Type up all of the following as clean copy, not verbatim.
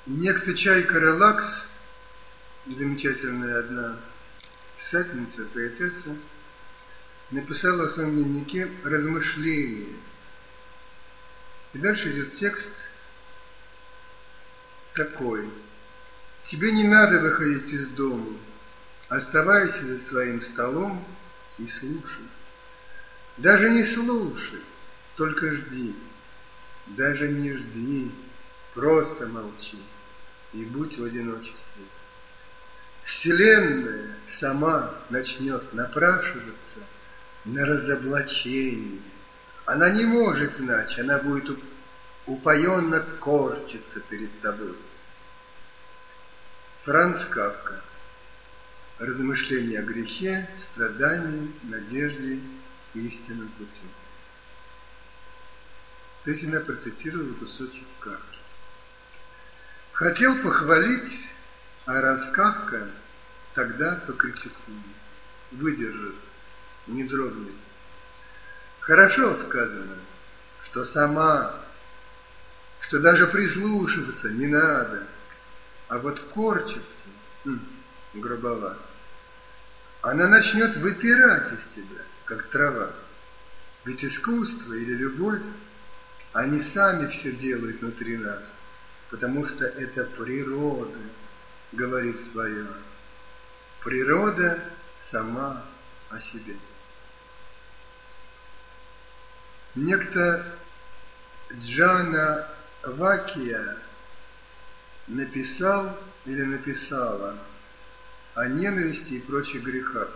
Некто Чайка Релакс, замечательная одна писательница, поэтесса, написала в своем дневнике размышления. И дальше идет текст такой. Тебе не надо выходить из дома, оставайся за своим столом и слушай. Даже не слушай, только жди. Даже не жди, просто молчи и будь в одиночестве. Вселенная сама начнет напрашиваться на разоблачение. Она не может иначе, она будет упоенно корчиться перед тобой. Франц Кафка. Размышления о грехе, страдании, надежде и истинном пути. Здесь она процитировала кусочек Кафки. Хотел похвалить, а раз Кафка, тогда покритикую. Выдержит, не дрогнет. Хорошо сказано, что сама, что даже прислушиваться не надо, а вот корчиться грубовато. Она начнет выпирать из тебя, как трава. Ведь искусство или любовь, они сами все делают внутри нас, потому что это природа говорит свое. Природа сама о себе. Некто Джана Вакия написал или написала о ненависти и прочих грехах.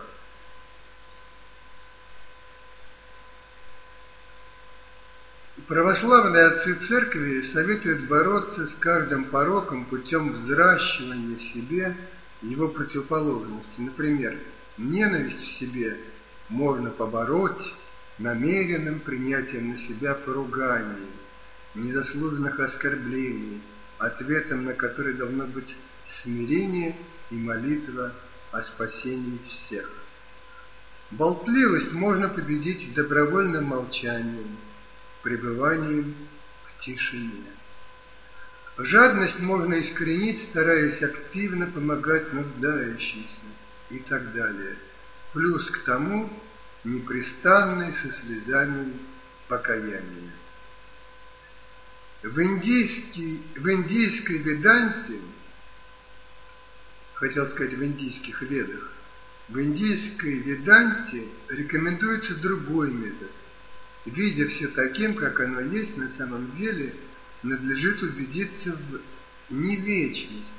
Православные отцы церкви советуют бороться с каждым пороком путем взращивания в себе его противоположности. Например, ненависть в себе можно побороть намеренным принятием на себя поруганий, незаслуженных оскорблений, ответом на которые должно быть смирение и молитва о спасении всех. Болтливость можно победить добровольным молчанием, пребыванием в тишине. Жадность можно искоренить, стараясь активно помогать нуждающимся и так далее. Плюс к тому непрестанное со слезами покаяние. В индийской веданте, хотел сказать в индийских ведах, в индийской веданте рекомендуется другой метод. Видя все таким, как оно есть, на самом деле надлежит убедиться в невечности,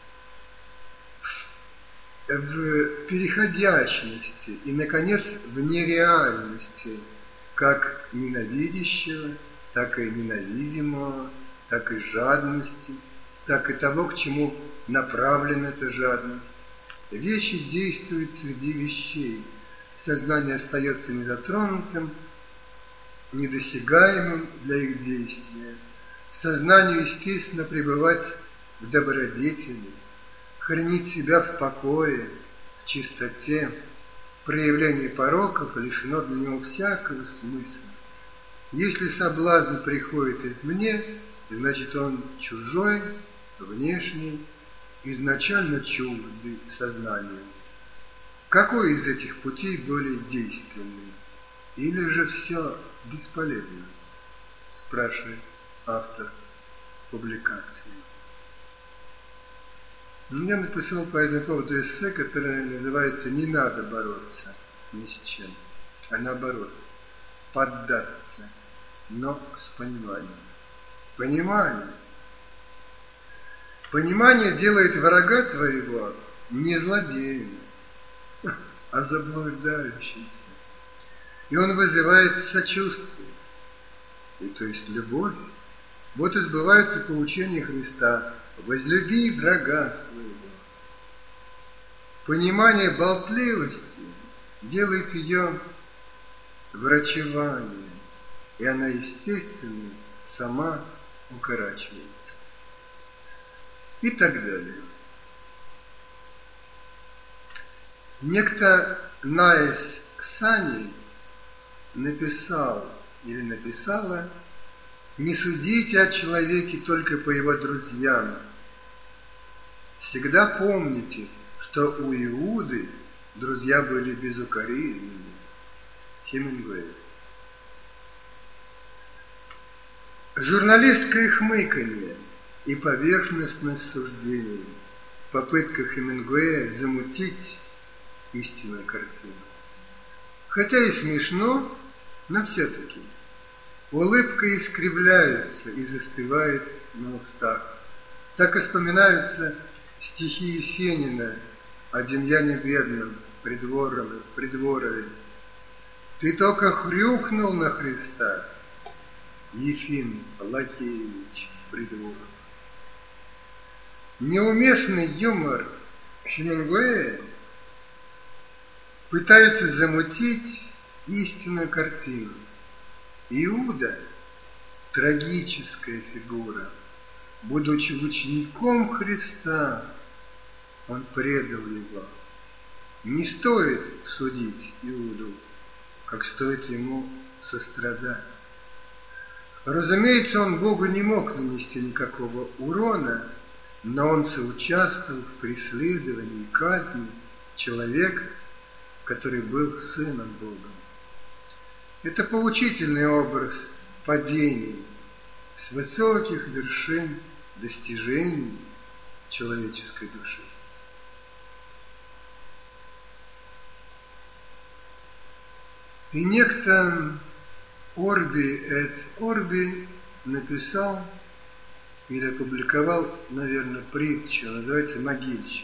в переходящности и, наконец, в нереальности, как ненавидящего, так и ненавидимого, так и жадности, так и того, к чему направлена эта жадность. Вещи действуют среди вещей. Сознание остается незатронутым, недосягаемым для их действия. Сознанию, естественно, пребывать в добродетели, хранить себя в покое, в чистоте. Проявление пороков лишено для него всякого смысла. Если соблазн приходит извне, значит он чужой, внешний, изначально чуждый сознанию. Какой из этих путей более действенный? Или же все бесполезно? Спрашивает автор публикации. Я написал по этому поводу эссе, которое называется «Не надо бороться ни с чем», а наоборот, поддаться, но с пониманием. Понимание делает врага твоего не злодеем, а заблуждающимся. И он вызывает сочувствие, и то есть любовь. Вот и сбывается поучение Христа: возлюби врага своего. Понимание болтливости делает ее врачеванием, и она, естественно, сама укорачивается. И так далее. Некто Наэс Сани написал или написала: не судите о человеке только по его друзьям, Всегда помните, что у Иуды друзья были безукоризненны. Хемингуэй. Журналистское хмыканье и поверхностность суждений в попытках Хемингуэя замутить истинную картину. Хотя и смешно, но все-таки улыбка искривляется и застывает на устах. Так и вспоминаются стихи Есенина о Демьяне Бедном, Придворове. Ты только хрюкнул на Христа, Ефим Лакеевич Придворов. Неуместный юмор Хемингуэя пытается замутить истинную картину. Иуда – трагическая фигура. Будучи учеником Христа, он предал его. Не стоит судить Иуду, как стоит ему сострадать. Разумеется, он Богу не мог нанести никакого урона, но он соучаствовал в преследовании и казни человека, который был Сыном Бога. Это поучительный образ падений с высоких вершин достижений человеческой души. И некто Орби эт Орби написал или опубликовал, наверное, притчу, называется «Могильщик».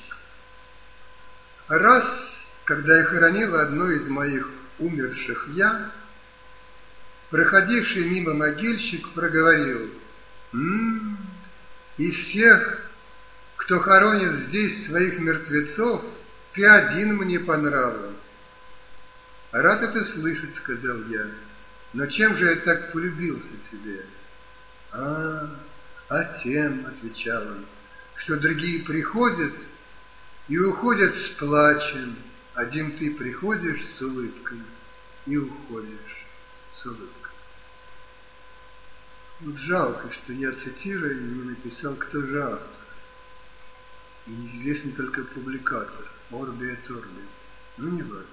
Раз, когда я хоронил одно из моих умерших «я», проходивший мимо могильщик проговорил: из всех, кто хоронит здесь своих мертвецов, ты один мне по нраву. Рад это слышать, сказал я, но чем же я так полюбился тебе? Тем, отвечал он, что другие приходят и уходят с плачем, один ты приходишь с улыбкой и уходишь с улыбкой. Вот жалко, что я, цитирую, не написал, кто же автор. И неизвестен только публикатор, Орби эт Орби. Ну, не важно.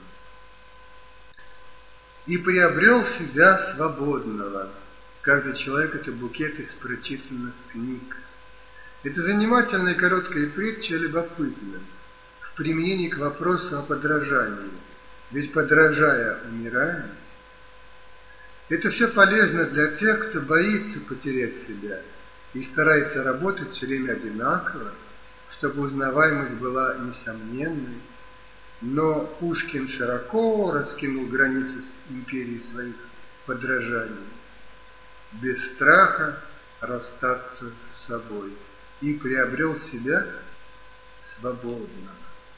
И приобрел себя свободного. Каждый человек – это букет из прочитанных книг. Это занимательная и короткая притча, любопытна в применении к вопросу о подражании. Ведь подражая умираем. Это все полезно для тех, кто боится потерять себя и старается работать все время одинаково, чтобы узнаваемость была несомненной. Но Пушкин широко раскинул границы империи своих подражаний, без страха расстаться с собой, и приобрел себя свободного.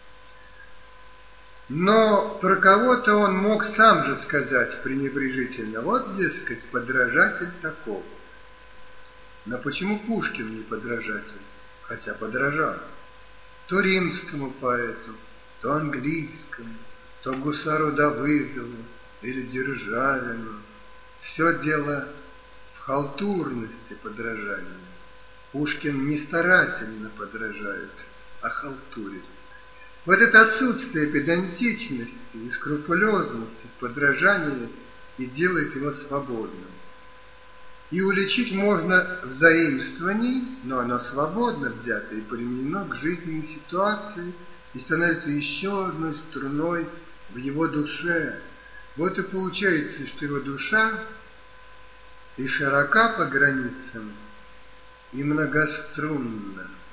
Но про кого-то он мог сам же сказать пренебрежительно: вот, дескать, подражатель таков. Но почему Пушкин не подражатель, хотя подражал? То римскому поэту, то английскому, то гусару Давыдову или Державину. Все дело в халтурности подражания. Пушкин не старательно подражает, а халтурит. Вот это отсутствие педантичности и скрупулезности в подражании и делает его свободным. И уличить можно в заимствовании, но оно свободно взято и применено к жизненной ситуации и становится еще одной струной в его душе. Вот и получается, что его душа и широка по границам, и многострунна.